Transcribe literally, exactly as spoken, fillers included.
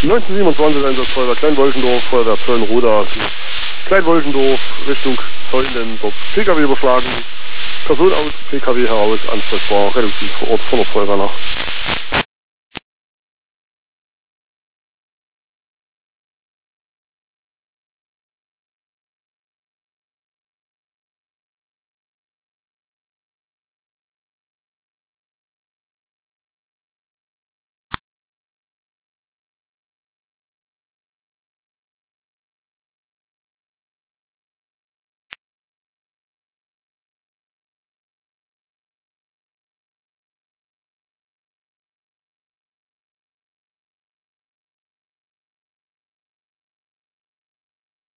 neunzehnhundertsiebenundzwanzig Einsatzfeuerwehr Kleinwolchendorf, Feuerwehr Zöllenroda, Kleinwolchendorf, Richtung Zeulenburg, P K W überschlagen, Person aus P K W heraus, ansprechbar, relativ vor Ort von der Feuerwehr nach.